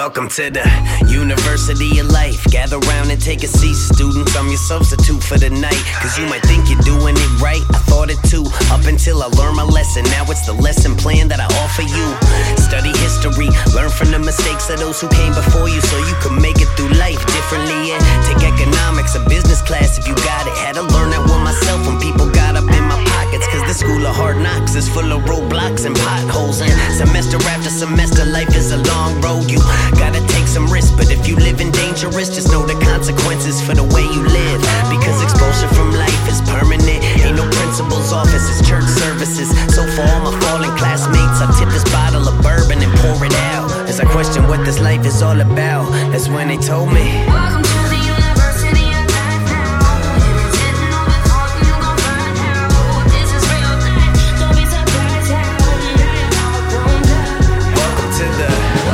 Welcome to the University of Life. Gather round and take a seat, students. I'm your substitute for the night. Cause you might think you're doing it right. I thought it too, up until I learned my lesson. Now it's the lesson plan that I offer you. Study history, learn from the mistakes of those who came before you, so you can make it through life differently. And take economics or business class if you got it. Had to learn that one myself when people got up in my pockets. Cause the school of hard knocks is full of roadblocks and potholes. And semester after semester, life is a long road. You gotta take some risks, but if you live in dangerous, just know the consequences for the way you live. Because exposure from life is permanent. Ain't no principal's office, it's church services. So for all my fallen classmates, I tip this bottle of bourbon and pour it out. As I question what this life is all about, that's when they told me, welcome to the University of Life now. If it's hitting on the thought, you gon' find out. This is real life, don't be surprised how you're all grown up. Welcome to the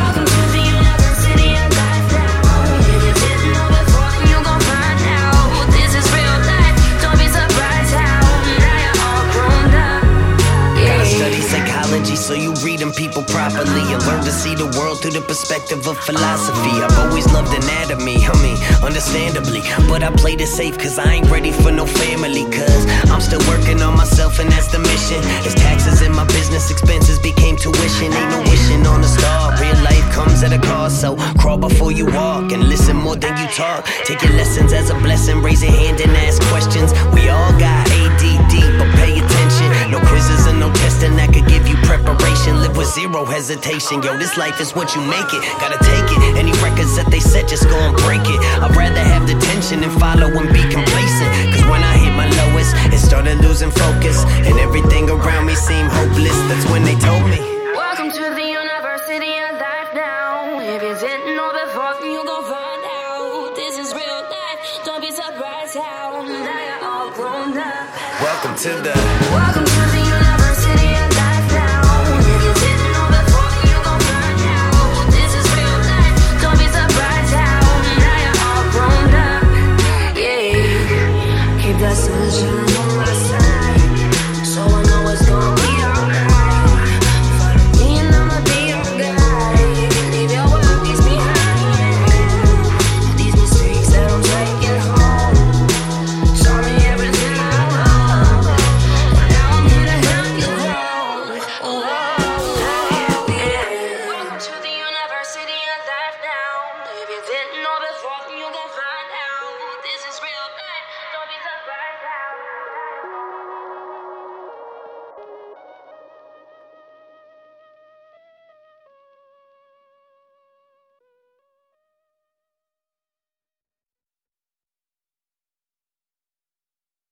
University of Life now. If it's hitting on the thought, you gon' find out. This is real life, don't be surprised how you're all grown up. Gotta study psychology so you reading people properly and learn to see the world through the perspective of philosophy. I've always loved anatomy, understandably, but I played it safe cause I ain't ready for no family. Cause I'm still working on myself and that's the mission. As taxes and my business expenses became tuition. Ain't no wishing on a star, real life comes at a cost. So crawl before you walk and listen more than you talk. Take your lessons as a blessing, raise your hand and ask questions. We all got ADD, but pay attention. No quizzes and no testing that could give you preparation. Live with zero hesitation, yo, this life is what you make it. Gotta take it, any records that they set, just go and break it. I'd rather have the tension than follow and be complacent. Cause when I hit my lowest, it started losing focus, and everything around me seemed hopeless. That's when they told me, welcome to the University of Life now. If it's hitting on before, you gon' find out. This is real life, don't be surprised how now you're all grown up. Welcome to the